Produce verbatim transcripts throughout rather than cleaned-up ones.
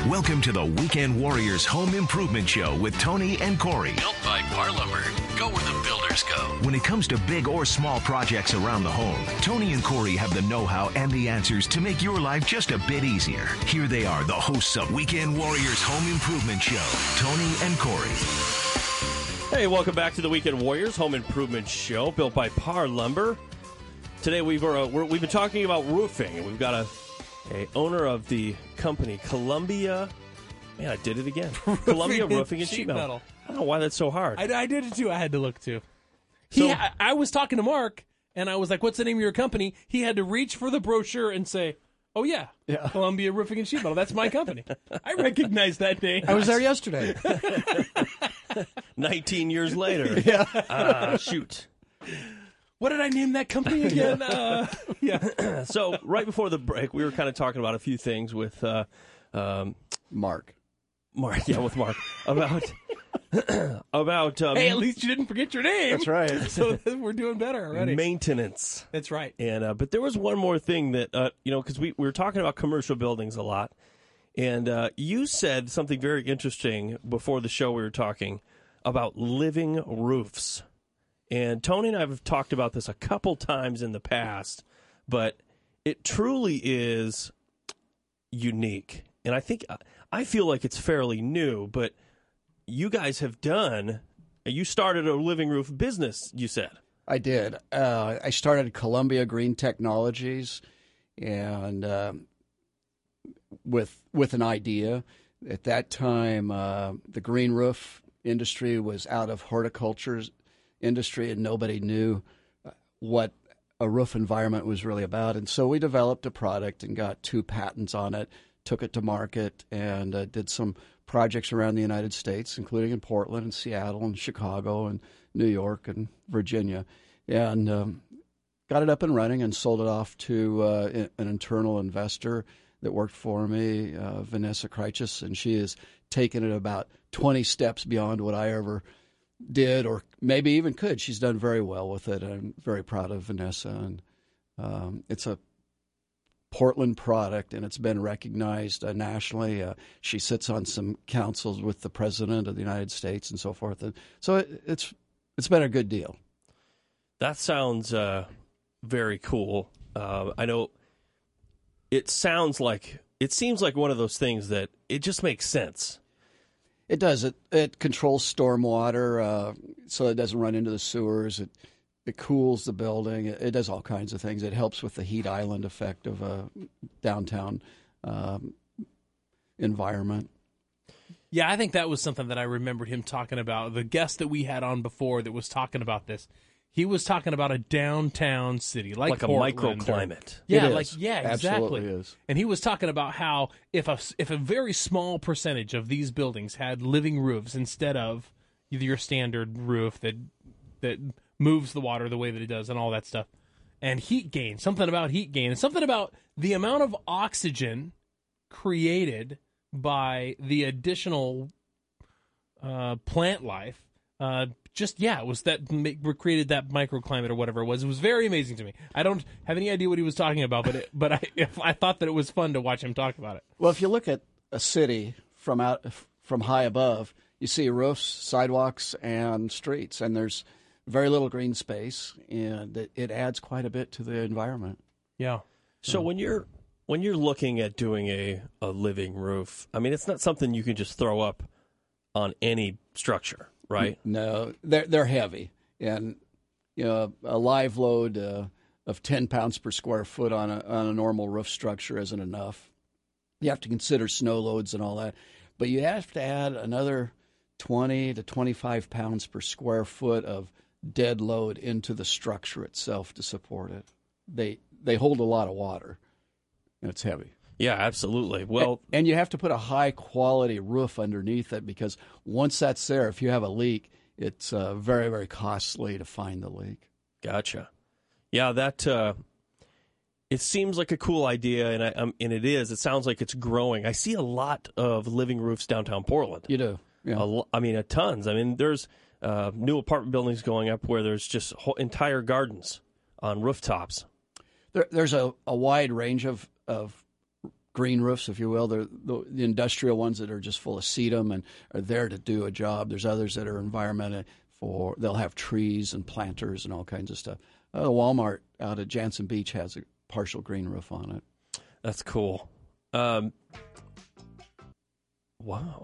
Welcome to the Weekend Warriors Home Improvement Show with Tony and Corey. Built by Par Lumber. Go where the builders go. When it comes to big or small projects around the home, Tony and Corey have the know-how and the answers to make your life just a bit easier. Here they are, the hosts of Weekend Warriors Home Improvement Show, Tony and Corey. Hey, welcome back to the Weekend Warriors Home Improvement Show, built by Par Lumber. Today we've uh, we're, we've been talking about roofing, and we've got a, a owner of the company Columbia. Man, I did it again. Columbia Roofing and Sheet Metal. Metal. I don't know why that's so hard. I, I did it too. I had to look too. He, So- I, I was talking to Mark, and I was like, "What's the name of your company?" He had to reach for the brochure and say, "Oh yeah, Yeah. Columbia Roofing and Sheet Metal. That's my company." I recognize that name. I was there yesterday. Nineteen years later. Yeah. Ah, shoot. What did I name that company again? uh, yeah. So right before the break, we were kind of talking about a few things with uh, um, Mark. Mark. Yeah, with Mark about about um, Hey, at least you didn't forget your name. That's right. So we're doing better already. maintenance. That's right. And uh, but there was one more thing that uh, you know, because we, we were talking about commercial buildings a lot, and uh, you said something very interesting before the show. We were talking about living roofs, and Tony and I have talked about this a couple times in the past, but it truly is unique, and I think I feel like it's fairly new, but you guys have done. You started a living roof business, you said. I did. Uh, I started Columbia Green Technologies, and um, with with an idea. At that time, uh, the green roof industry was out of horticulture industry, and nobody knew what a roof environment was really about. And so we developed a product and got two patents on it, took it to market, and uh, did some projects around the United States, including in Portland and Seattle and Chicago and New York and Virginia, and um, got it up and running and sold it off to uh, an internal investor that worked for me, uh, Vanessa Krychus, and she has taken it about twenty steps beyond what I ever did or maybe even could. She's done very well with it. I'm very proud of Vanessa, and um, it's a Portland product, and it's been recognized uh, nationally. Uh, she sits on some councils with the President of the United States and so forth. And so it, it's it's been a good deal. That sounds uh, very cool. Uh, I know it sounds like, it seems like one of those things that it just makes sense. It does. It it controls stormwater uh, so it doesn't run into the sewers. It It cools the building. It, it does all kinds of things. It helps with the heat island effect of a downtown um, environment. Yeah, I think that was something that I remembered him talking about. The guest that we had on before that was talking about this, he was talking about a downtown city, like, Like a Portland or- microclimate. Yeah, It like is. yeah, Absolutely exactly. is. And he was talking about how if a if a very small percentage of these buildings had living roofs instead of your standard roof that that moves the water the way that it does and all that stuff, and heat gain, something about heat gain, and something about the amount of oxygen created by the additional uh, plant life. Uh, just, yeah, it was that ma- created that microclimate or whatever it was. It was very amazing to me. I don't have any idea what he was talking about, but it, but I if, I thought that it was fun to watch him talk about it. Well, if you look at a city from out from high above, you see roofs, sidewalks, and streets, and there's very little green space, and it, it adds quite a bit to the environment. Yeah. So when you're when you're looking at doing a, a living roof, I mean, it's not something you can just throw up on any structure, right? No, they're they're heavy, and you know a live load uh, of ten pounds per square foot on a on a normal roof structure isn't enough. You have to consider snow loads and all that, but you have to add another twenty to twenty-five pounds per square foot of dead load into the structure itself to support it. They they hold a lot of water, and it's heavy. Yeah, absolutely. Well, and, and you have to put a high quality roof underneath it, because once that's there, if you have a leak, it's uh, very, very costly to find the leak. gotcha. Yeah, that uh, it seems like a cool idea, and I, um, and it is. It sounds like it's growing. I see a lot of living roofs downtown Portland. You do, yeah. A lo- I mean, a tons. I mean, there's uh, new apartment buildings going up where there's just whole, entire gardens on rooftops. There, there's a, a wide range of, of green roofs, if you will. They're the, the industrial ones that are just full of sedum and are there to do a job. There's others that are environmental for, they'll have trees and planters and all kinds of stuff. Uh, Walmart out at Jansen Beach has a partial green roof on it. That's cool. Um, wow.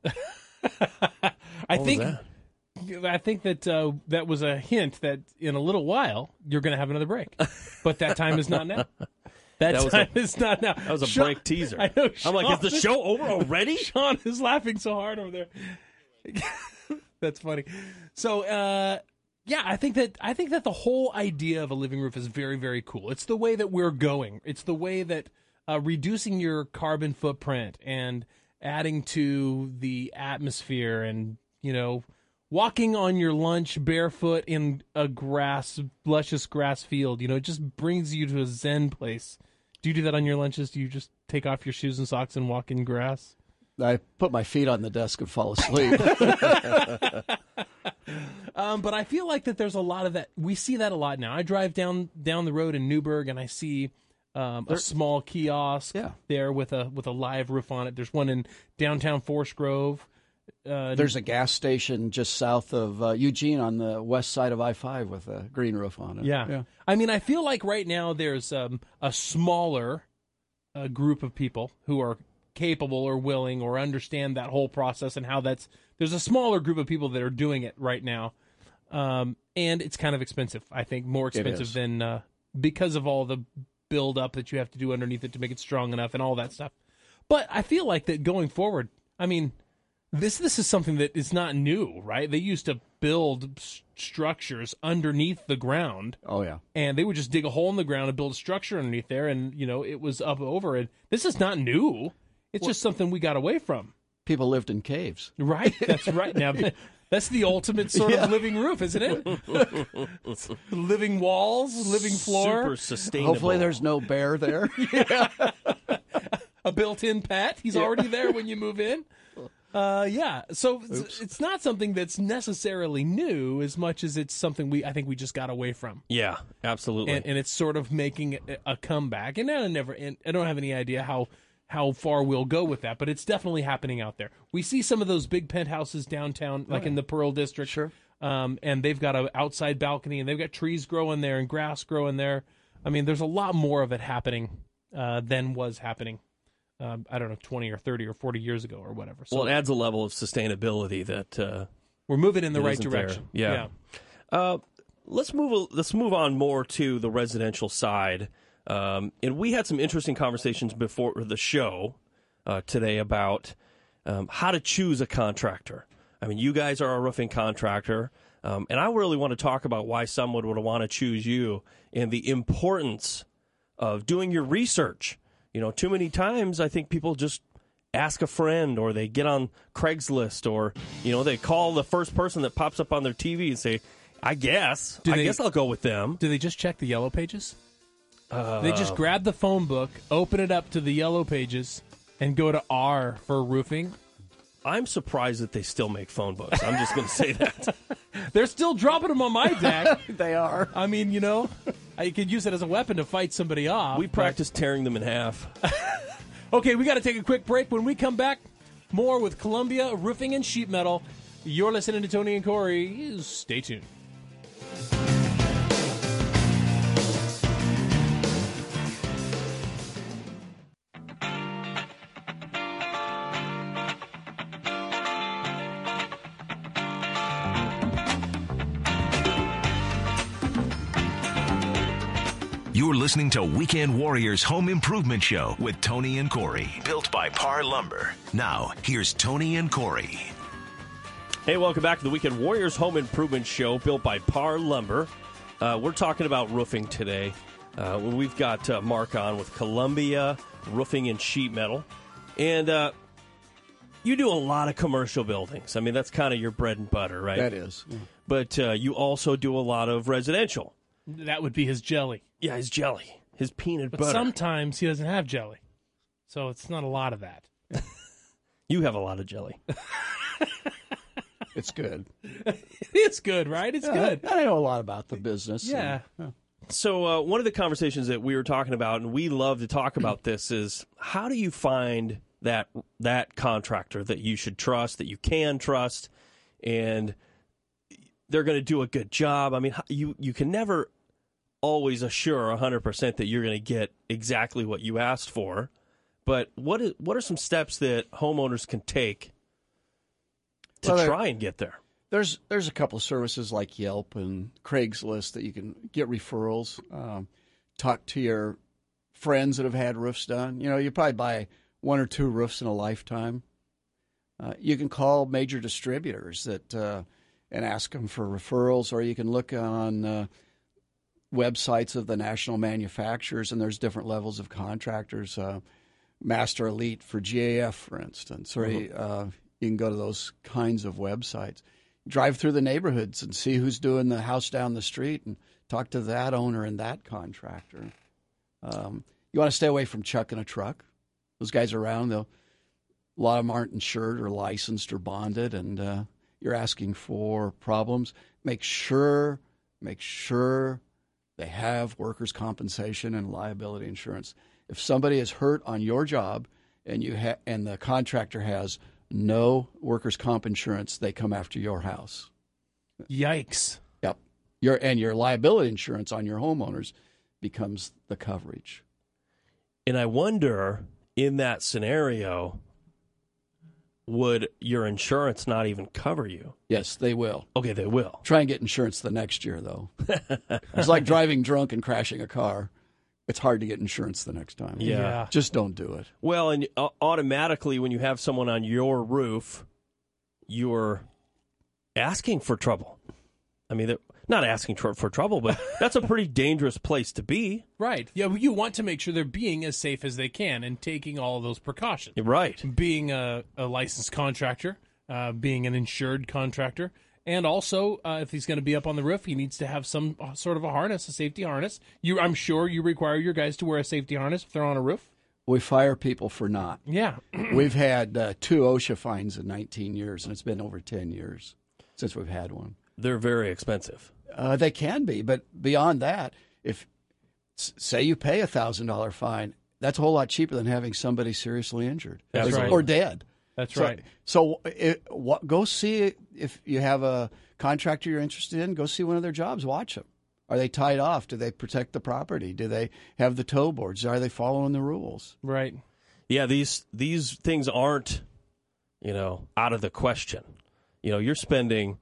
I What was think that? I think that uh, that was a hint that in a little while you're going to have another break, but that time is not now. That, That was time a- is not now. That was a Sean- break teaser. I know. I'm like, Sean is the show over already? Sean is laughing so hard over there. That's funny. So, uh, yeah, I think that I think that the whole idea of a living roof is very, very cool. It's the way that we're going. It's the way that uh, reducing your carbon footprint and adding to the atmosphere, and you know, walking on your lunch barefoot in a grass, luscious grass field. You know, it just brings you to a zen place. Do you do that on your lunches? Do you just take off your shoes and socks and walk in grass? I put my feet on the desk and fall asleep. Um, but I feel like that there's a lot of that. We see that a lot now. I drive down down the road in Newburgh and I see um, a small kiosk Yeah. there with a with a live roof on it. There's one in downtown Forest Grove. Uh, There's a gas station just south of uh, Eugene on the west side of I five with a green roof on it. yeah. yeah. I mean, I feel like right now there's um, a smaller uh, group of people who are capable or willing or understand that whole process and how that's. There's a smaller group of people that are doing it right now. Um, and it's kind of expensive, I think, more expensive is. than uh, because of all the build up that you have to do underneath it to make it strong enough and all that stuff. But I feel like that going forward, I mean, this this is something that is not new, right? They used to build s- structures underneath the ground, Oh, yeah. and they would just dig a hole in the ground and build a structure underneath there, and you know it was up over it. This is not new. It's just something we got away from. People lived in caves. Right, that's right. Now, that's the ultimate sort of living roof, isn't it? Living walls, living floor, Super sustainable. Hopefully there's no bear there. a built-in pet. He's already there when you move in. Uh, yeah, so it's, it's not something that's necessarily new as much as it's something we I think we just got away from, Yeah, absolutely. and, and it's sort of making a, a comeback. And I never, and I don't have any idea how. how far we'll go with that, but it's definitely happening out there. We see some of those big penthouses downtown, like in the Pearl District. Sure. Um, and they've got an outside balcony, and they've got trees growing there and grass growing there. I mean, there's a lot more of it happening uh, than was happening, um, I don't know, twenty or thirty or forty years ago or whatever. So well, it adds a level of sustainability that uh, we're moving in the that right isn't there. direction. Yeah. Uh, let's move. Let's move on more to the residential side. Um, and we had some interesting conversations before the show uh, today about um, how to choose a contractor. I mean, you guys are a roofing contractor, um, and I really want to talk about why someone would want to choose you and the importance of doing your research. You know, too many times I think people just ask a friend, or they get on Craigslist, or you know, they call the first person that pops up on their T V and say, "I guess, Do I they- guess I'll go with them." Do they just check the yellow pages? They just grab the phone book, open it up to the yellow pages, and go to R for roofing. I'm surprised that they still make phone books. I'm just going to say that. They're still dropping them on my deck. They are. I mean, you know, I could use it as a weapon to fight somebody off. We but- practice tearing them in half. Okay, we got to take a quick break. When we come back, more with Columbia Roofing and Sheet Metal. You're listening to Tony and Corey. Stay tuned. You're listening to Weekend Warriors Home Improvement Show with Tony and Corey. Built by Par Lumber. Now, here's Tony and Corey. Hey, welcome back to the Weekend Warriors Home Improvement Show, built by Par Lumber. Uh, we're talking about roofing today. Uh, we've got uh, Mark on with Columbia Roofing and Sheet Metal. And uh, you do a lot of commercial buildings. I mean, that's kind of your bread and butter, right? That is. But uh, you also do a lot of residential. That would be his jelly. Yeah, his jelly, his peanut But butter. sometimes he doesn't have jelly. So it's not a lot of that. You have a lot of jelly. It's good. It's good, right? It's good. I know a lot about the business. Yeah. and, So uh, one of the conversations that we were talking about, and we love to talk about this, is how do you find that that contractor that you should trust, that you can trust, and they're going to do a good job? I mean, you you can never always assure one hundred percent that you're going to get exactly what you asked for, but what is, what are some steps that homeowners can take to well, try and get there? There's there's a couple of services like Yelp and Craigslist that you can get referrals. Um, talk to your friends that have had roofs done. You know, you probably buy one or two roofs in a lifetime. Uh, you can call major distributors that uh, and ask them for referrals, or you can look on uh, websites of the national manufacturers, and there's different levels of contractors. Uh, Master Elite for G A F, for instance, or mm-hmm. uh, you can go to those kinds of websites. Drive through the neighborhoods and see who's doing the house down the street and talk to that owner and that contractor. Um, you want to stay away from chucking a truck. Those guys are around. They'll, a lot of them aren't insured or licensed or bonded, and uh, you're asking for problems. Make sure, make sure they have workers' compensation and liability insurance. If somebody is hurt on your job and you ha- and the contractor has no workers' comp insurance, they come after your house. Yikes. Yep. Your and your liability insurance on your homeowners becomes the coverage. And I wonder, in that scenario, would your insurance not even cover you? Yes, they will. Okay, they will. Try and get insurance the next year, though. It's like driving drunk and crashing a car. It's hard to get insurance the next time. Yeah. Yeah. Just don't do it. Well, and uh, automatically when you have someone on your roof, you're asking for trouble. I mean, they're not asking for, for trouble, but that's a pretty dangerous place to be. Right. Yeah, well, you want to make sure they're being as safe as they can and taking all of those precautions. Right. Being a, a licensed contractor, uh, being an insured contractor, and also, uh, if he's going to be up on the roof, he needs to have some sort of a harness, a safety harness. You, I'm sure you require your guys to wear a safety harness if they're on a roof. We fire people for not. Yeah. We've had uh, two OSHA fines in nineteen years, and it's been over ten years since we've had one. They're very expensive. Uh, they can be, but beyond that, if say you pay a one thousand dollars fine, that's a whole lot cheaper than having somebody seriously injured. That's or, right. or dead. That's so, right. So it, what, go see if you have a contractor you're interested in. Go see one of their jobs. Watch them. Are they tied off? Do they protect the property? Do they have the tow boards? Are they following the rules? Right. Yeah, these these things aren't, you know, out of the question. You know, you're spending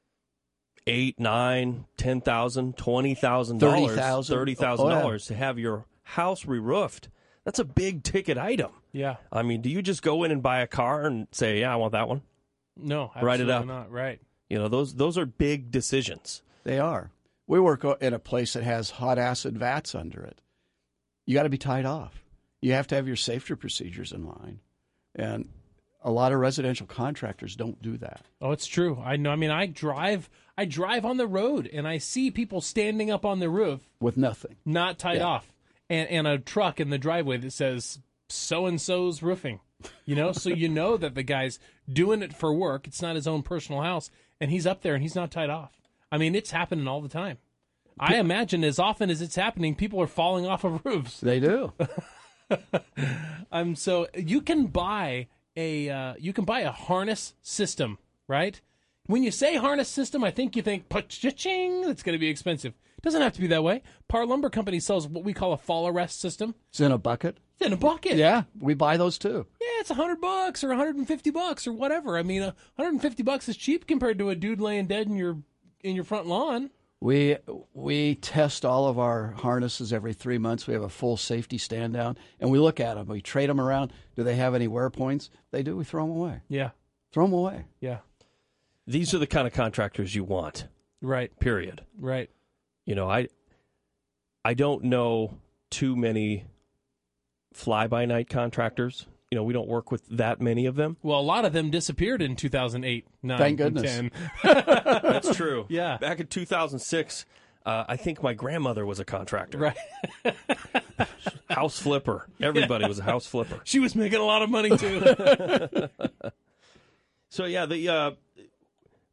eight, nine, ten thousand, twenty thousand dollars, thirty thousand, thirty thousand oh, dollars to have your house re-roofed. That's a big ticket item. Yeah. I mean, do you just go in and buy a car and say, "Yeah, I want that one"? No, absolutely Write it up. not. Right. You know, those those are big decisions. They are. We work in a place that has hot acid vats under it. You got to be tied off. You have to have your safety procedures in line, and a lot of residential contractors don't do that. Oh, it's true. I know. I mean, I drive. I drive on the road, and I see people standing up on the roof With nothing. not tied Yeah. off, and and a truck in the driveway that says so and so's roofing. You know, so you know that the guy's doing it for work. It's not his own personal house, and he's up there and he's not tied off. I mean, it's happening all the time. I imagine as often as it's happening, people are falling off of roofs. They do. Um, so you can buy a uh, you can buy a harness system, right? When you say harness system, I think you think pa-cha-ching, it's going to be expensive. It doesn't have to be that way. Par Lumber Company sells what we call a fall arrest system. It's in a bucket. It's in a bucket. Yeah, we buy those too. Yeah, it's a hundred bucks or a hundred and fifty bucks or whatever. I mean, a hundred and fifty bucks is cheap compared to a dude laying dead in your in your front lawn. We we test all of our harnesses every three months. We have a full safety stand down, and we look at them. We trade them around. Do they have any wear points? They do. We throw them away. Yeah, Throw them away. yeah, These are the kind of contractors you want. right, Period. right. You know, I I don't know too many fly-by-night contractors. You know, we don't work with that many of them. Well, a lot of them disappeared in two thousand eight, nine, Thank goodness. and ten. That's true. Yeah. Back in two thousand six, uh, I think my grandmother was a contractor. Right. House flipper. Everybody was a house flipper. She was making a lot of money too. So, yeah, the uh,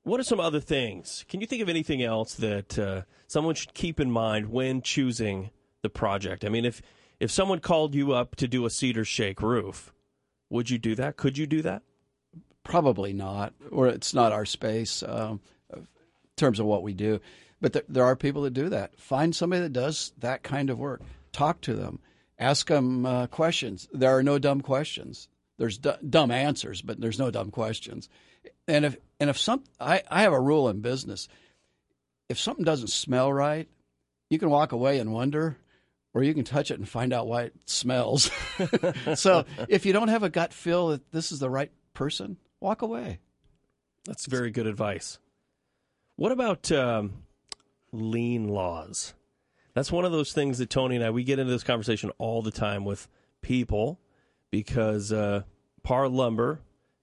what are some other things? Can you think of anything else that uh, someone should keep in mind when choosing the project? I mean, if if someone called you up to do a cedar shake roof, would you do that? Could you do that? Probably not, or it's not our space um, in terms of what we do. But th- there are people that do that. Find somebody that does that kind of work. Talk to them. Ask them uh, questions. There are no dumb questions. There's d- dumb answers, but there's no dumb questions. And if and if some, I, I have a rule in business. If something doesn't smell right, you can walk away and wonder, or you can touch it and find out why it smells. So if you don't have a gut feel that this is the right person, walk away. That's very good advice. What about um, lien laws? That's one of those things that Tony and I, we get into this conversation all the time with people because uh, Par Lumber,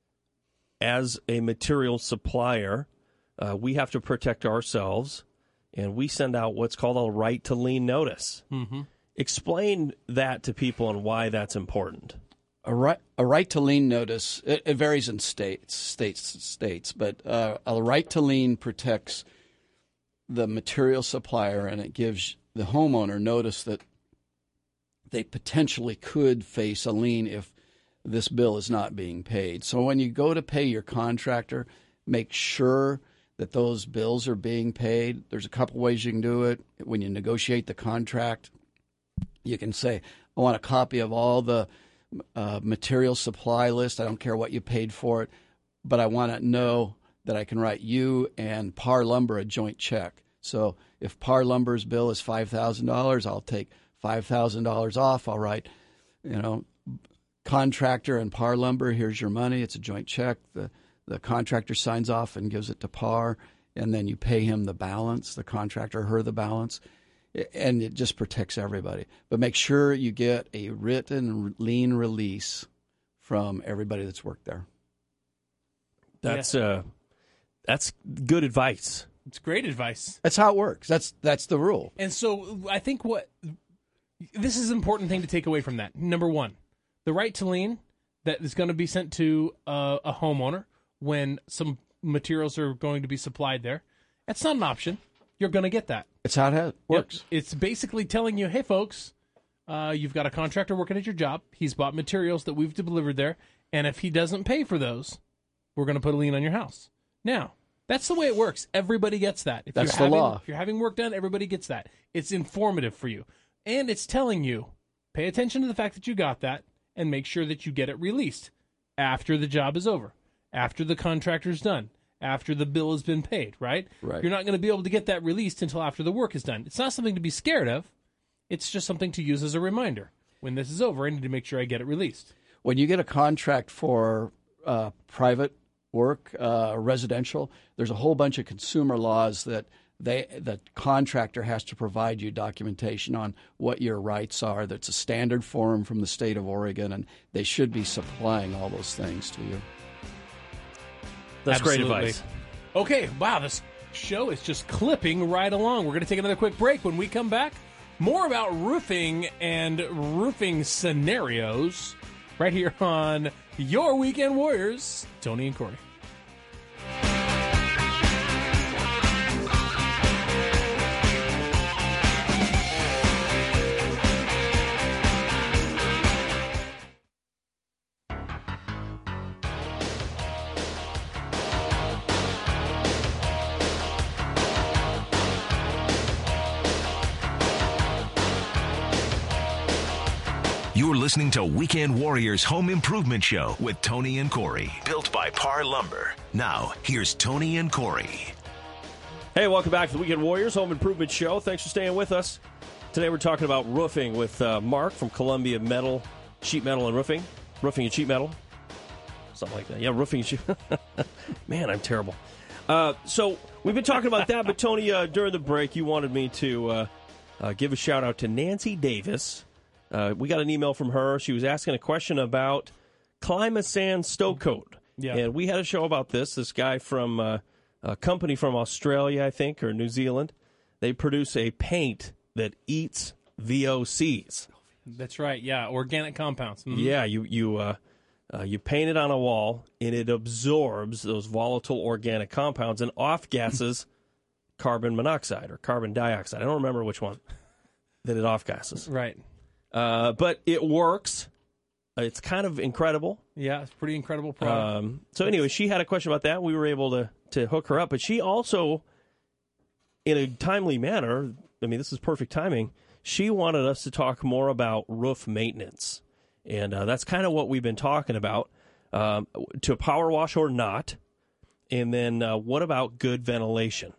as a material supplier, uh, we have to protect ourselves, and we send out what's called a right to lien notice. Mm-hmm. Explain that to people and why that's important. A right, a right to lien notice, it, it varies in states, states, states, but uh, a right to lien protects the material supplier, and it gives the homeowner notice that they potentially could face a lien if this bill is not being paid. So when you go to pay your contractor, make sure that those bills are being paid. There's a couple ways you can do it. When you negotiate the contract, you can say, I want a copy of all the uh, material supply list. I don't care what you paid for it, but I want to know that I can write you and Par Lumber a joint check. So if Par Lumber's bill is five thousand dollars, I'll take five thousand dollars off. I'll write, you know, contractor and Par Lumber, here's your money. It's a joint check. The the contractor signs off and gives it to Par, and then you pay him the balance, the contractor, her the balance, and it just protects everybody. But make sure you get a written lien release from everybody that's worked there. That's yeah. uh, that's good advice. It's great advice. That's how it works. That's that's the rule. And so I think what this is an important thing to take away from that. Number one, the right to lien that is going to be sent to a, a homeowner when some materials are going to be supplied there. That's not an option. You're going to get that. It's how it works. Yep. It's basically telling you, hey, folks, uh, you've got a contractor working at your job. He's bought materials that we've delivered there, and if he doesn't pay for those, we're going to put a lien on your house. Now, that's the way it works. Everybody gets that. If That's you're the having, law. If you're having work done, everybody gets that. It's informative for you. And it's telling you, pay attention to the fact that you got that and make sure that you get it released after the job is over, after the contractor's done, after the bill has been paid, right? Right. You're not going to be able to get that released until after the work is done. It's not something to be scared of. It's just something to use as a reminder. When this is over, I need to make sure I get it released. When you get a contract for uh, private work, uh, residential, there's a whole bunch of consumer laws that they the contractor has to provide you documentation on what your rights are. That's a standard form from the state of Oregon, and they should be supplying all those things to you. That's Absolutely. great advice. Okay, wow, this show is just clipping right along. We're going to take another quick break. When we come back, more about roofing and roofing scenarios right here on Your Weekend Warriors, Tony and Corey. You're listening to Weekend Warriors Home Improvement Show with Tony and Corey. Built by Par Lumber. Now, here's Tony and Corey. Hey, welcome back to the Weekend Warriors Home Improvement Show. Thanks for staying with us. Today we're talking about roofing with uh, Mark from Columbia Metal, Sheet Metal and Roofing. Roofing and Sheet Metal. Something like that. Yeah, roofing and sheet. Man, I'm terrible. Uh, so we've been talking about that, but Tony, uh, during the break, you wanted me to uh, uh, give a shout out to Nancy Davis. Uh, we got an email from her. She was asking a question about Climasand Stow Coat. Yeah. And we had a show about this. This guy from uh, a company from Australia, I think, or New Zealand, they produce a paint that eats V O Cs. That's right, yeah, organic compounds. Mm-hmm. Yeah, you you uh, Uh, you paint it on a wall, and it absorbs those volatile organic compounds and off-gasses carbon monoxide or carbon dioxide. I don't remember which one that it off-gasses. Right. Uh, but it works. It's kind of incredible. Yeah, it's a pretty incredible product. Um, so anyway, she had a question about that. We were able to, to hook her up. But she also, in a timely manner, I mean, this is perfect timing, she wanted us to talk more about roof maintenance. And uh, that's kind of what we've been talking about, um, to power wash or not. And then uh, what about good ventilation?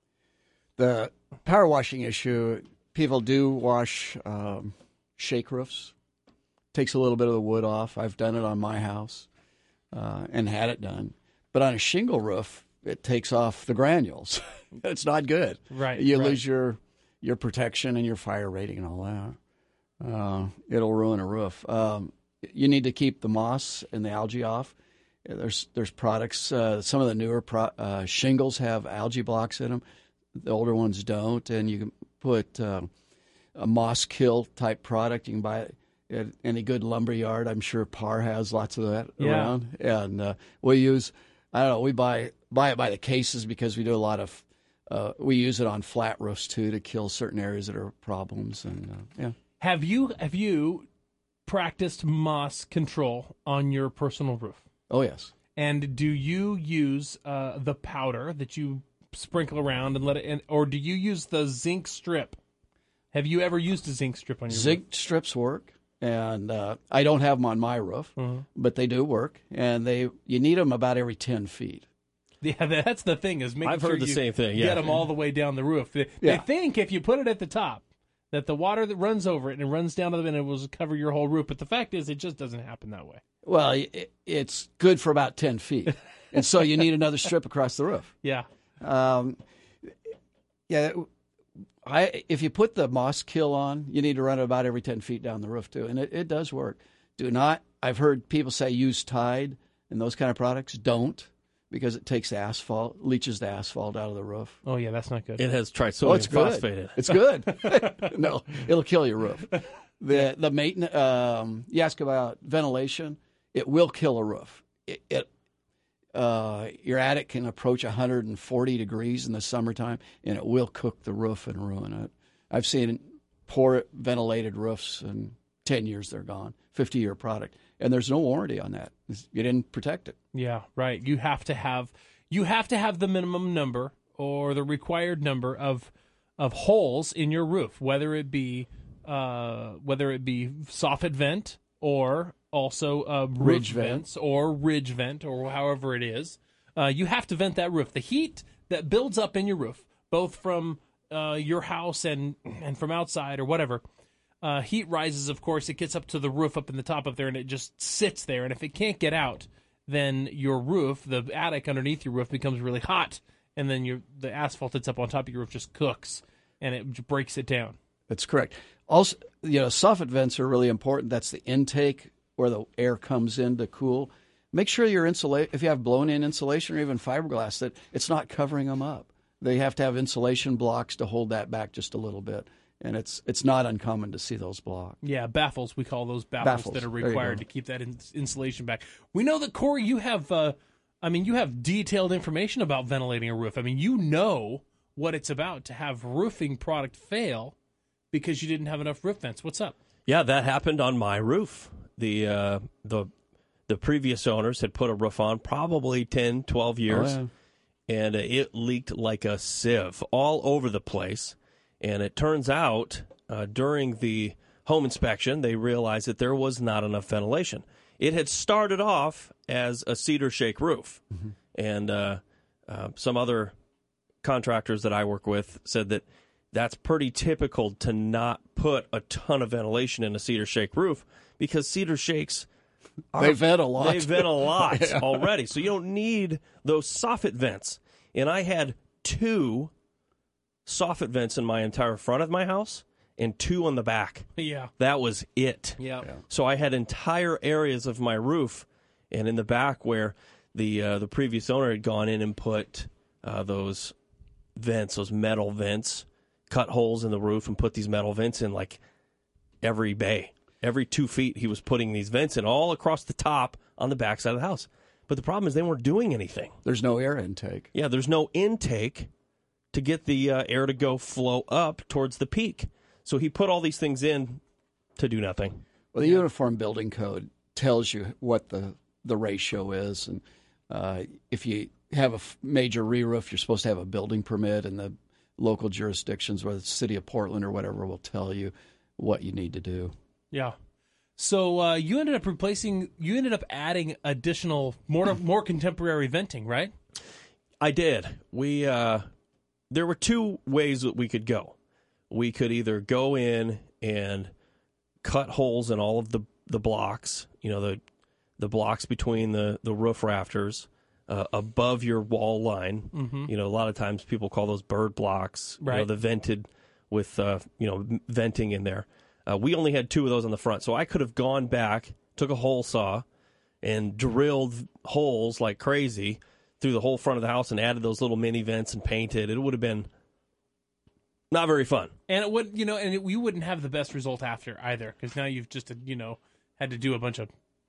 The power washing issue, people do wash um, shake roofs. Takes a little bit of the wood off. I've done it on my house uh, and had it done. But on a shingle roof, it takes off the granules. It's not good. Right. You right. lose your, your protection and your fire rating and all that. Uh, it'll ruin a roof. Um, you need to keep the moss and the algae off. There's there's products. Uh, some of the newer pro, uh, shingles have algae blocks in them. The older ones don't. And you can put uh, a moss kill type product. You can buy it at any good lumber yard. I'm sure Par has lots of that yeah. around. And uh, we use, I don't know, we buy buy it by the cases because we do a lot of. Uh, we use it on flat roofs too to kill certain areas that are problems. And uh, yeah. Have you have you practiced moss control on your personal roof? Oh, yes. And do you use uh, the powder that you sprinkle around and let it in, or do you use the zinc strip? Have you ever used a zinc strip on your zinc roof? Zinc strips work, and uh, I don't have them on my roof, mm-hmm. but they do work, and they you need them about every ten feet. Yeah, that's the thing is making I've sure heard the you same thing. Yeah. get them all the way down the roof. They, yeah. they think if you put it at the top, that the water that runs over it and runs down to the bin, it will cover your whole roof. But the fact is, it just doesn't happen that way. Well, it, it's good for about ten feet. And so you need another strip across the roof. Yeah. Um, yeah. I If you put the moss kill on, you need to run it about every ten feet down the roof, too. And it, it does work. Do not, I've heard people say use Tide and those kind of products. Don't. Because it takes the asphalt, leaches the asphalt out of the roof. Oh, yeah, that's not good. It has trisodium oh, it's phosphate good. in it. It's good. No, it'll kill your roof. The the maintenance. Um, you ask about ventilation. It will kill a roof. It, it uh, your attic can approach one hundred forty degrees in the summertime, and it will cook the roof and ruin it. I've seen poor ventilated roofs, and ten years they're gone. fifty year product. And there's no warranty on that. You didn't protect it. Yeah, right. You have to have you have to have the minimum number or the required number of of holes in your roof, whether it be uh, whether it be soffit vent or also uh, roof ridge vents vent. or ridge vent or however it is. Uh, you have to vent that roof. The heat that builds up in your roof, both from uh, your house and and from outside or whatever. Uh, heat rises, of course, it gets up to the roof up in the top up there, and it just sits there. And if it can't get out, then your roof, the attic underneath your roof, becomes really hot. And then your the asphalt that's up on top of your roof just cooks, and it breaks it down. That's correct. Also, you know, soffit vents are really important. That's the intake where the air comes in to cool. Make sure your insulate, if you have blown-in insulation or even fiberglass, that it's not covering them up. They have to have insulation blocks to hold that back just a little bit. And it's it's not uncommon to see those blocks. Yeah, baffles. We call those baffles, Baffles. that are There you required go. to keep that in, insulation back. We know that, Corey, you have, uh, I mean, you have detailed information about ventilating a roof. I mean, you know what it's about to have roofing product fail because you didn't have enough roof vents. What's up? Yeah, that happened on my roof. The uh, the the previous owners had put a roof on probably ten, twelve years, Oh, yeah. and uh, it leaked like a sieve all over the place. And it turns out uh, during the home inspection, they realized that there was not enough ventilation. It had started off as a cedar shake roof. Mm-hmm. And uh, uh, some other contractors that I work with said that that's pretty typical to not put a ton of ventilation in a cedar shake roof because cedar shakes are, They vent a lot. They vent a lot Yeah. already. So you don't need those soffit vents. And I had two soffit vents in my entire front of my house and two on the back. Yeah. That was it. Yeah. Yeah. So I had entire areas of my roof and in the back where the uh, the previous owner had gone in and put uh, those vents, those metal vents, cut holes in the roof and put these metal vents in like every bay, every two feet he was putting these vents in all across the top on the backside of the house. But the problem is they weren't doing anything. There's no air intake. Yeah, there's no intake to get the uh, air to go flow up towards the peak. So he put all these things in to do nothing. Well, the Uniform Building Code tells you what the, the ratio is. And uh, if you have a f- major re-roof, you're supposed to have a building permit, and the local jurisdictions, whether it's the city of Portland or whatever, will tell you what you need to do. Yeah. So uh, you ended up replacing, you ended up adding additional, more more contemporary venting, right? I did. We uh, there were two ways that we could go. We could either go in and cut holes in all of the, the blocks, you know, the the blocks between the, the roof rafters uh, above your wall line. Mm-hmm. You know, a lot of times people call those bird blocks, right. You know, the vented with, uh, you know, venting in there. Uh, we only had two of those on the front, so I could have gone back, took a hole saw, and drilled holes like crazy through the whole front of the house and added those little mini vents and painted. It would have been not very fun. And it would, you know, and it, you wouldn't have the best result after either, because now you've just, you know, had to do a bunch of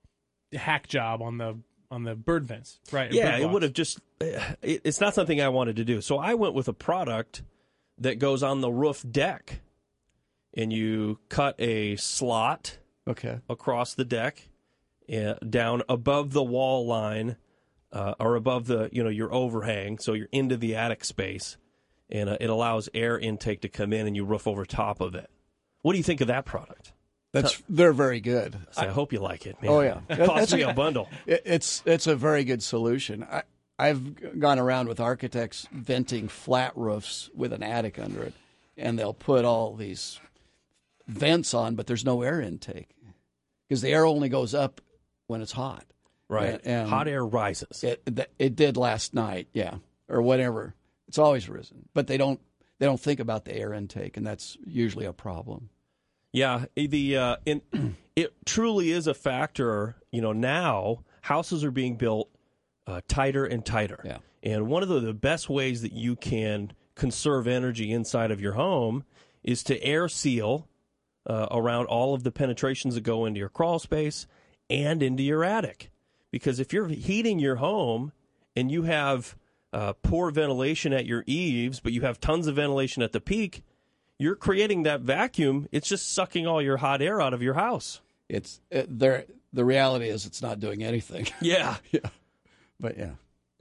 hack job on the on the bird vents, right? Yeah, it would have just. It, it's not something I wanted to do, so I went with a product that goes on the roof deck. And you cut a slot okay. across the deck, uh, down above the wall line, uh, or above the you know your overhang, so you're into the attic space, and uh, it allows air intake to come in, and you roof over top of it. What do you think of that product? That's they're very good. So I, I hope you like it. Man. Oh yeah, it cost me a bundle. It, it's it's a very good solution. I, I've gone around with architects venting flat roofs with an attic under it, and they'll put all these vents on, but there's no air intake because the air only goes up when it's hot. Right. And, and hot air rises. It, it did last night, yeah, or whatever. It's always risen, but they don't they don't think about the air intake, and that's usually a problem. Yeah, the uh, in, it truly is a factor. You know, now houses are being built uh, tighter and tighter. Yeah. And one of the, the best ways that you can conserve energy inside of your home is to air seal Uh, around all of the penetrations that go into your crawl space and into your attic. Because if you're heating your home and you have uh, poor ventilation at your eaves, but you have tons of ventilation at the peak, you're creating that vacuum. It's just sucking all your hot air out of your house. It's it, there. The reality is it's not doing anything. Yeah. yeah. But yeah.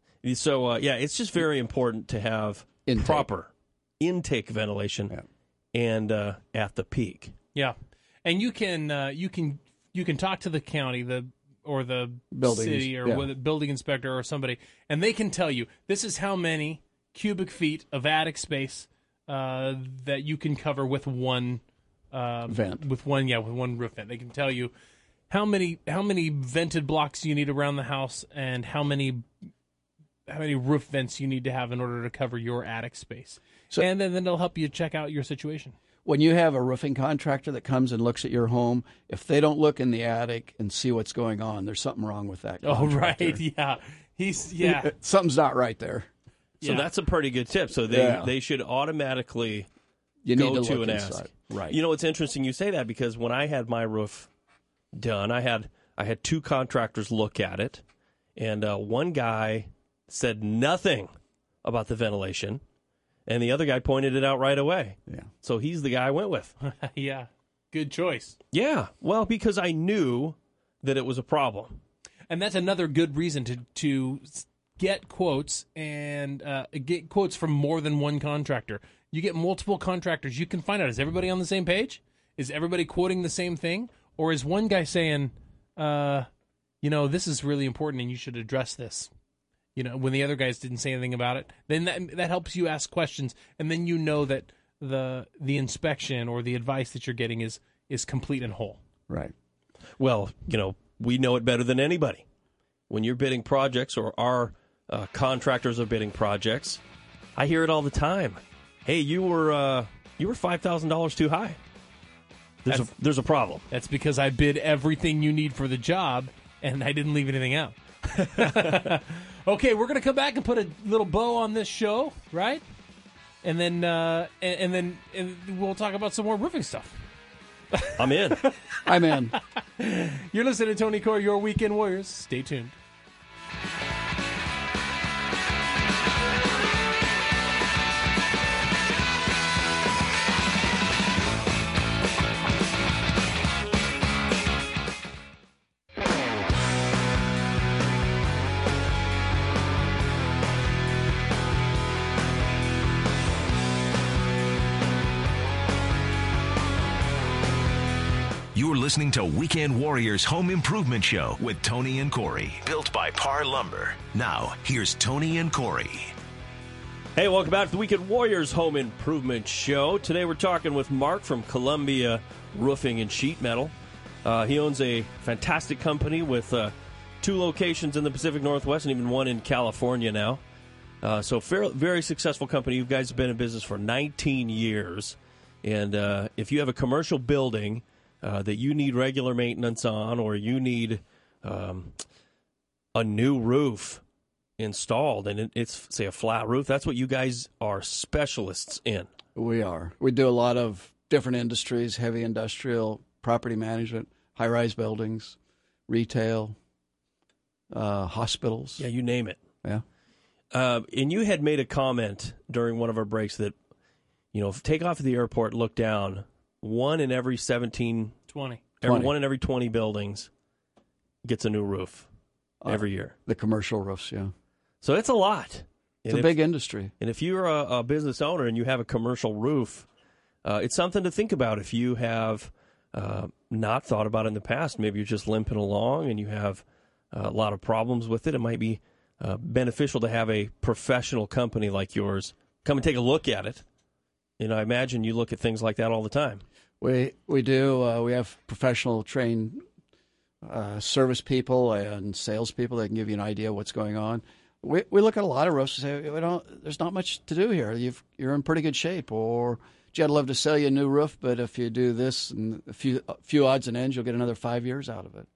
So, uh, yeah, it's just very important to have Intake. proper intake ventilation Yeah. and uh, at the peak. Yeah, and you can uh, you can you can talk to the county, the or the Buildings, city or yeah. with a building inspector or somebody, and they can tell you this is how many cubic feet of attic space uh, that you can cover with one uh, vent. With one, yeah, with one roof vent. They can tell you how many how many vented blocks you need around the house and how many how many roof vents you need to have in order to cover your attic space. So, and then, then they'll help you check out your situation. When you have a roofing contractor that comes and looks at your home, if they don't look in the attic and see what's going on, there's something wrong with that contractor. Oh, right, yeah. He's, yeah. Something's not right there. So yeah. that's a pretty good tip. So they, Yeah. they should automatically You go need to, to look and inside. ask. Right. You know, it's interesting you say that because when I had my roof done, I had I had two contractors look at it, and uh, one guy said nothing about the ventilation, and the other guy pointed it out right away. Yeah. So he's the guy I went with. Yeah. Good choice. Yeah. Well, because I knew that it was a problem. And that's another good reason to to get quotes and uh, get quotes from more than one contractor. You get multiple contractors. You can find out, is everybody on the same page? Is everybody quoting the same thing? Or is one guy saying, uh, you know, this is really important and you should address this? You know, when the other guys didn't say anything about it, then that that helps you ask questions, and then you know that the the inspection or the advice that you're getting is is complete and whole. Right. Well, you know, we know it better than anybody. When you're bidding projects or our uh, contractors are bidding projects, I hear it all the time. Hey, you were uh, you were five thousand dollars too high. There's a, there's a problem. That's because I bid everything you need for the job, and I didn't leave anything out. Okay, we're going to come back and put a little bow on this show, right? And then uh, and, and then and we'll talk about some more roofing stuff. I'm in. I'm in. You're listening to Tony Corey, your Weekend Warriors. Stay tuned. You're listening to Weekend Warriors Home Improvement Show with Tony and Corey. Built by Par Lumber. Now, here's Tony and Corey. Hey, welcome back to the Weekend Warriors Home Improvement Show. Today we're talking with Mark from Columbia Roofing and Sheet Metal. Uh, he owns a fantastic company with uh, two locations in the Pacific Northwest and even one in California now. Uh, so fair, very successful company. You guys have been in business for nineteen years. And uh, if you have a commercial building Uh, that you need regular maintenance on, or you need um, a new roof installed, and it, it's, say, a flat roof, that's what you guys are specialists in. We are. We do a lot of different industries, heavy industrial, property management, high-rise buildings, retail, uh, hospitals. Yeah, you name it. Yeah. Uh, and you had made a comment during one of our breaks that, you know, take off at the airport, look down, one in every seventeen, twenty. Every, one in every twenty buildings gets a new roof every uh, year. The commercial roofs, yeah. So it's a lot. It's and a if, big industry. And if you're a, a business owner and you have a commercial roof, uh, it's something to think about if you have uh, not thought about it in the past. Maybe you're just limping along and you have uh, a lot of problems with it. It might be uh, beneficial to have a professional company like yours come and take a look at it. You know, I imagine you look at things like that all the time. We we do. Uh, we have professional trained uh, service people and salespeople that can give you an idea of what's going on. We we look at a lot of roofs and say, we don't, there's not much to do here. You've, you're in pretty good shape. Or, gee, I'd love to sell you a new roof, but if you do this and a few, a few odds and ends, you'll get another five years out of it.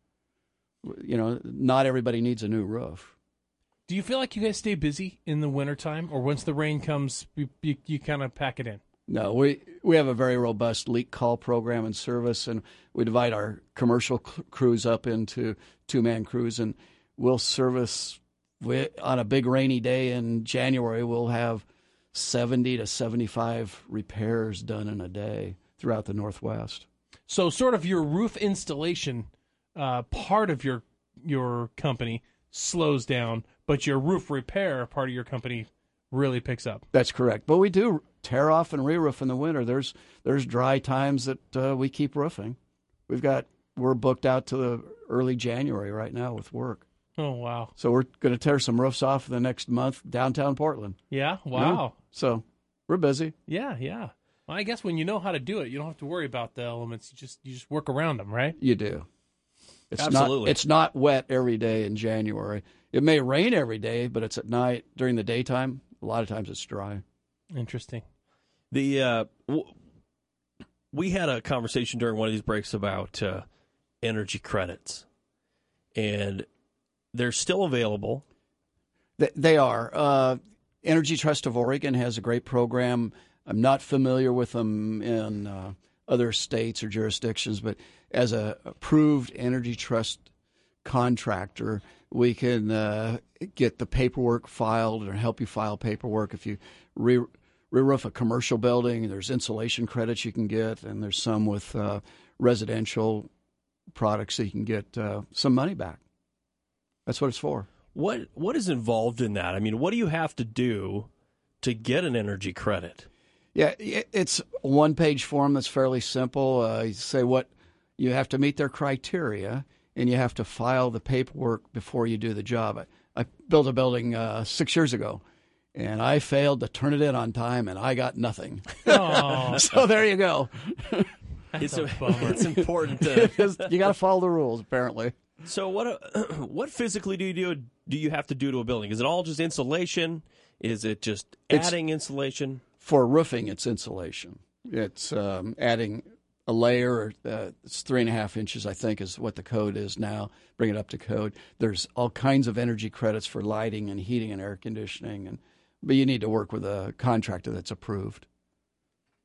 You know, not everybody needs a new roof. Do you feel like you guys stay busy in the wintertime, or once the rain comes, you, you, you kind of pack it in? No, we we have a very robust leak call program and service, and we divide our commercial c- crews up into two-man crews, and we'll service we, on a big rainy day in January, we'll have seventy to seventy-five repairs done in a day throughout the Northwest. So sort of your roof installation uh, part of your your company slows down, but your roof repair part of your company really picks up. That's correct. But we do tear off and re-roof in the winter. There's there's dry times that uh, we keep roofing. We've got we're booked out to the early January right now with work. Oh wow! So we're going to tear some roofs off the next month downtown Portland. Yeah. Wow. Yeah. So we're busy. Yeah. Yeah. Well, I guess when you know how to do it, you don't have to worry about the elements. You just you just work around them, right? You do. It's Absolutely. Not, it's not wet every day in January. It may rain every day, but it's at night during the daytime. A lot of times it's dry. Interesting. The uh, w- we had a conversation during one of these breaks about uh, energy credits, and they're still available. They, they are. Uh, Energy Trust of Oregon has a great program. I'm not familiar with them in uh, other states or jurisdictions, but as a approved Energy Trust contractor, we can uh, get the paperwork filed or help you file paperwork. If you re- re-roof a commercial building, there's insulation credits you can get, and there's some with uh, residential products so you can get uh, some money back. That's what it's for. What What is involved in that? I mean, what do you have to do to get an energy credit? Yeah, it's a one-page form that's fairly simple. Uh, you say what you have to meet their criteria, and you have to file the paperwork before you do the job. I, I built a building uh, six years ago, and I failed to turn it in on time, and I got nothing. Oh, So there you go. It's a bummer. it's important to. You got to follow the rules, apparently. So what uh, what physically do you do? Do you have to do to a building? Is it all just insulation? Is it just It's- adding insulation? For roofing, it's insulation. It's um, adding a layer. Uh, it's three and a half inches, I think, is what the code is now. Bring it up to code. There's all kinds of energy credits for lighting and heating and air conditioning, and but you need to work with a contractor that's approved.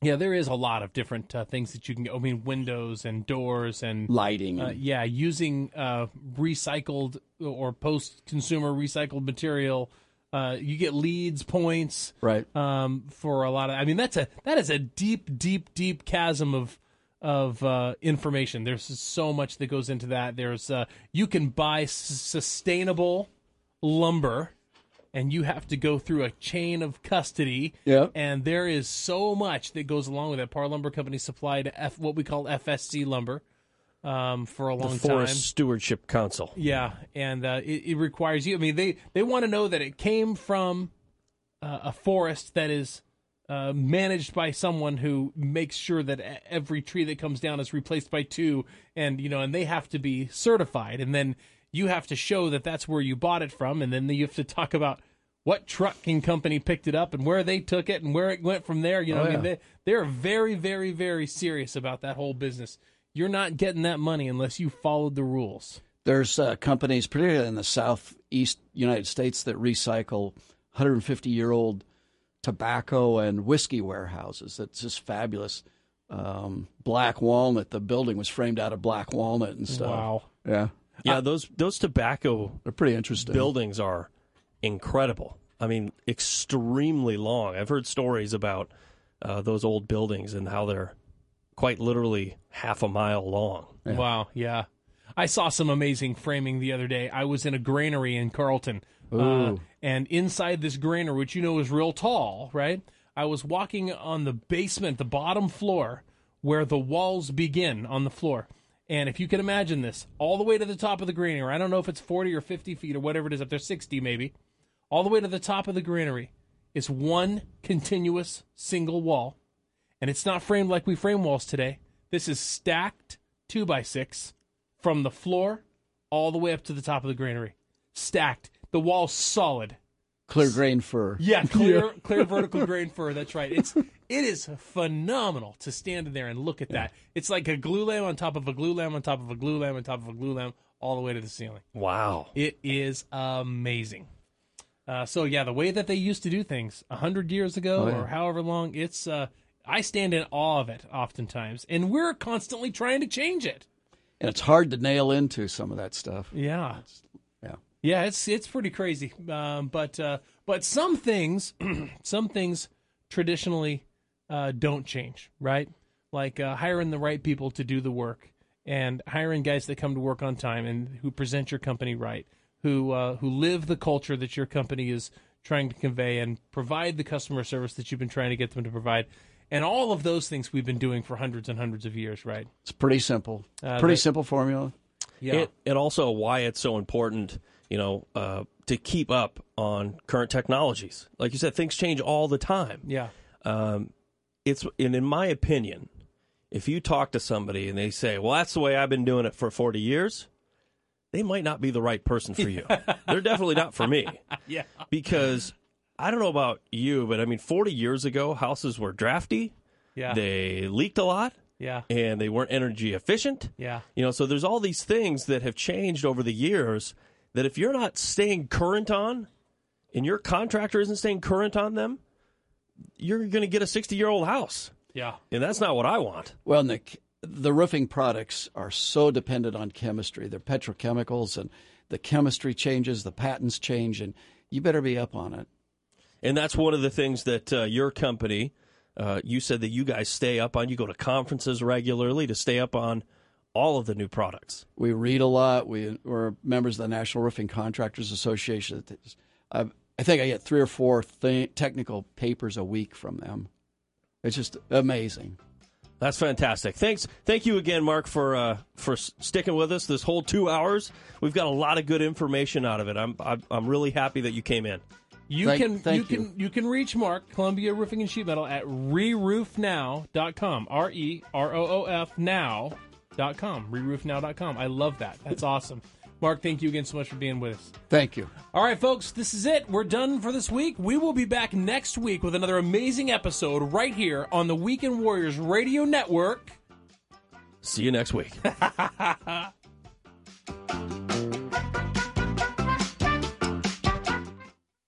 Yeah, there is a lot of different uh, things that you can get. I mean, windows and doors and lighting. Uh, yeah, using uh, recycled or post-consumer recycled material. Uh, you get leads, points, right? Um, for a lot of. I mean, that's a that is a deep, deep, deep chasm of of uh, information. There's so much that goes into that. There's uh, you can buy s- sustainable lumber. And you have to go through a chain of custody. Yeah. And there is so much that goes along with it. Par Lumber Company supplied F, what we call F S C lumber um, for a long the Forest time. Stewardship Council. Yeah, and uh, it, it requires you. I mean, they, they want to know that it came from uh, a forest that is uh, managed by someone who makes sure that every tree that comes down is replaced by two, and you know, and they have to be certified, and then you have to show that that's where you bought it from, and then you have to talk about what trucking company picked it up and where they took it and where it went from there. You know, oh, I mean, yeah. they they're very, very, very serious about that whole business. You're not getting that money unless you followed the rules. There's uh, companies, particularly in the southeast United States, that recycle one hundred fifty year old tobacco and whiskey warehouses. That's just fabulous. Um, black walnut. The building was framed out of black walnut and stuff. Wow. Yeah. Yeah, those those tobacco They're pretty interesting. buildings are incredible. I mean, extremely long. I've heard stories about uh, those old buildings and how they're quite literally half a mile long. Yeah. Wow, yeah. I saw some amazing framing the other day. I was in a granary in Carlton. Uh, and inside this granary, which you know is real tall, right? I was walking on the basement, the bottom floor, where the walls begin on the floor. And if you can imagine this, all the way to the top of the granary, I don't know if it's forty or fifty feet or whatever it is up there, sixty maybe, all the way to the top of the granary is one continuous single wall. And it's not framed like we frame walls today. This is stacked two by six from the floor all the way up to the top of the granary. Stacked. The wall's solid. Clear grain fur. Yeah, clear, yeah. clear vertical grain fur. That's right. It's it is phenomenal to stand in there and look at that. It's like a glue lamp on top of a glue lamp on top of a glue lamp on top of a glue lamp, all the way to the ceiling. Wow, it is amazing. Uh, so yeah, the way that they used to do things a hundred years ago oh, yeah. or however long, it's uh, I stand in awe of it oftentimes, and we're constantly trying to change it. And it's hard to nail into some of that stuff. Yeah. It's, yeah. Yeah, it's it's pretty crazy, um, but uh, but some things, some things traditionally uh, don't change, right? Like uh, hiring the right people to do the work, and hiring guys that come to work on time and who present your company right, who uh, who live the culture that your company is trying to convey, and provide the customer service that you've been trying to get them to provide. And all of those things we've been doing for hundreds and hundreds of years, right? It's pretty simple. Uh, pretty that, simple formula. Yeah. It, and also why it's so important, you know, uh, to keep up on current technologies. Like you said, things change all the time. Yeah. Um, it's and in my opinion, if you talk to somebody and they say, well, that's the way I've been doing it for forty years, they might not be the right person for you. They're definitely not for me. Yeah. Because I don't know about you, but I mean, forty years ago, houses were drafty. Yeah. They leaked a lot. Yeah. And they weren't energy efficient. Yeah. You know, so there's all these things that have changed over the years that if you're not staying current on, and your contractor isn't staying current on them, you're going to get a sixty-year-old house. Yeah. And that's not what I want. Well, the, the roofing products are so dependent on chemistry. They're petrochemicals, and the chemistry changes, the patents change, and you better be up on it. And that's one of the things that uh, your company, uh, you said that you guys stay up on. You go to conferences regularly to stay up on all of the new products. We read a lot. We, we're members of the National Roofing Contractors Association. I've, I think I get three or four th- technical papers a week from them. It's just amazing. That's fantastic. Thanks, thank you again, Mark, for uh, for sticking with us this whole two hours. We've got a lot of good information out of it. I'm I'm, I'm really happy that you came in. You thank, can thank you, you can you can reach Mark, Columbia Roofing and Sheet Metal, at re roof now dot com. R E R O O F now dot com. re roof now dot com. I love that. That's awesome. Mark, thank you again so much for being with us. Thank you. All right, folks, this is it. We're done for this week. We will be back next week with another amazing episode right here on the Weekend Warriors Radio Network. See you next week.